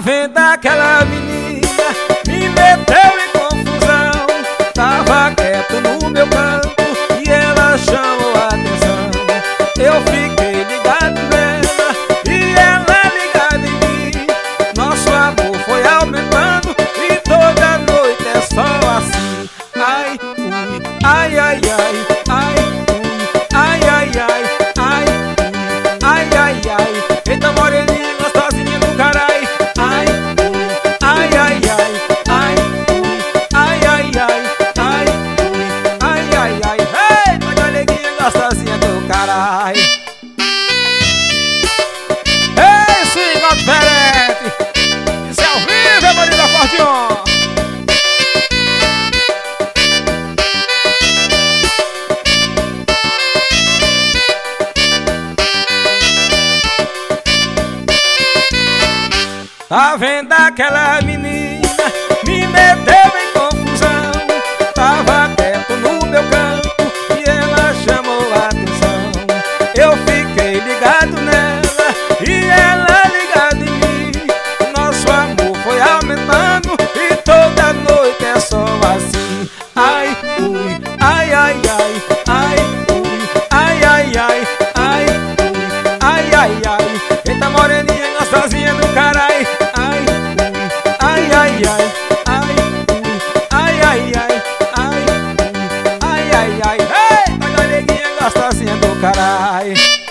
vendo aquela menina, me meteu em confusão. Tava quieto no meu canto e ela chamou a atenção. Eu fiquei ligado nela e ela ligada em mim. Nosso amor foi aumentando e toda noite é só assim. Ai, ui, ai, ai, ai, ai, ui, ai, ai, ai, ai, ui, ai, ai, ai. Eita moreninha gostosinha do carai. Ai, ui, ai, ai, ai, ai, ui, ai, ai, ai, ai, ui, ai, ai, ai. Eita galeguinha gostosinha do carai. Ei, swing diferente. Isso é ao vivo, é marido acordeon. Tá vendo aquela menina, me meteu em confusão. Tava quieto no meu canto e ela chamou a atenção. Eu fiquei ligado nela e ela ligada em mim. Nosso amor foi aumentando e toda noite é só assim. Ai, ui, ai, ai, ai, ai, ui, ai, ai, ai, ai, ui, ai, ai, ai. Eita moreninha gostosinha do carai. Ai, ui, ai, ai, ai, ai, ui, ai, ai, ai, ai, ui, ai, ai, ai. Eita galeguinha gostosinha do carai.